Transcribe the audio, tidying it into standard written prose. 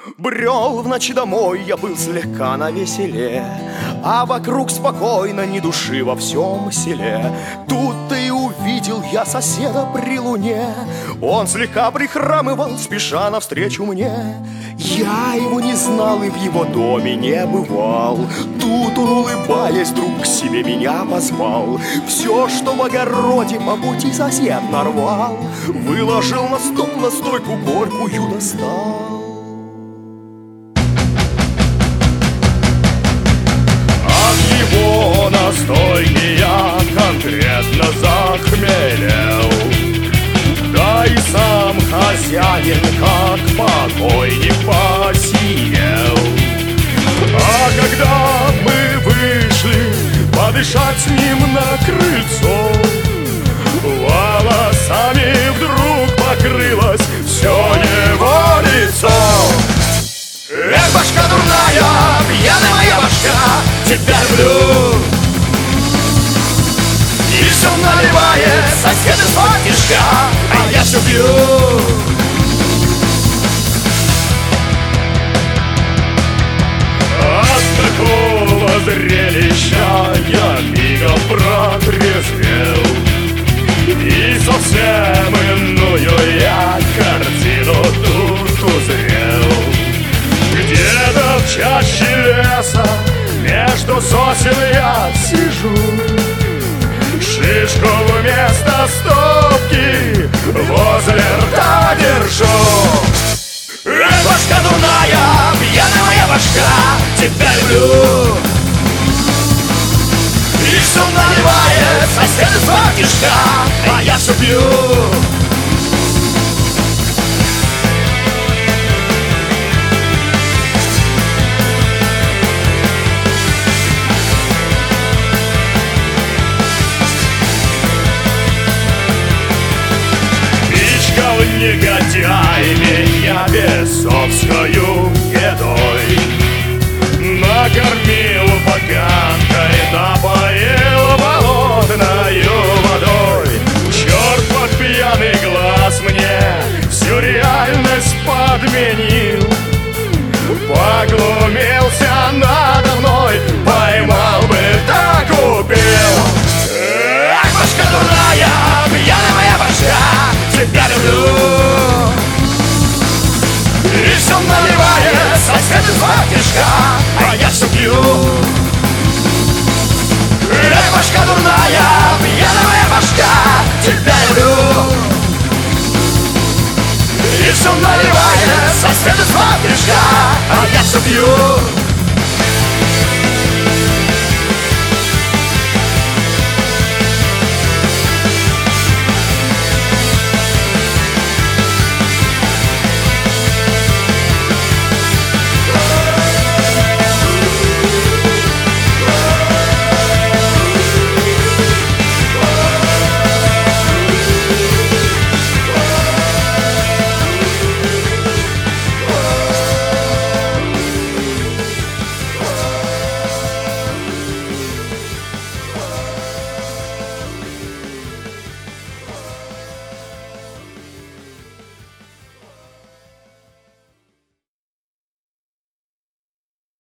Брел в ночи домой, я был слегка навеселе, а вокруг спокойно, ни души во всем селе. Тут-то и увидел я соседа при луне. Он слегка прихрамывал, спеша навстречу мне. Я его не знал и в его доме не бывал. Тут он, улыбаясь, вдруг к себе меня позвал. Все, что в огороде по пути сосед нарвал, выложил на стол, на стойку горькую достал. Настойки я конкретно захмелел, да и сам хозяин, как покойник, посидел. А когда мы вышли подышать с ним на крыльцо, волосами вдруг покрылось все его лицо. Эх, башка дурная, пьяная моя башка, тебя люблю. И все наливает сосед из фатишка, а я все пью. От такого зрелища я мигом протрезвел, и совсем иную я картину тут узрел. Где-то в чаще леса между сосен я сижу, шишку вместо стопки возле рта держу. Эх, башка дурная, пьяная моя башка, тебя люблю. И все наливает сосед из фатишка, а я все пью. Негодяй меня бесовскою едой накормил поганкой, напоил болотною водой. Черт под пьяный глаз мне всю реальность подменил, поглумился надо мной, поймал бы, так убил. Ах, башка дурная, пьяная моя башка, тебя люблю. И все наливает сосед из фатишка, а я все пью. Эх, башка дурная, пьяная моя башка, тебя люблю. И все наливает сосед из фатишка, а я все пью.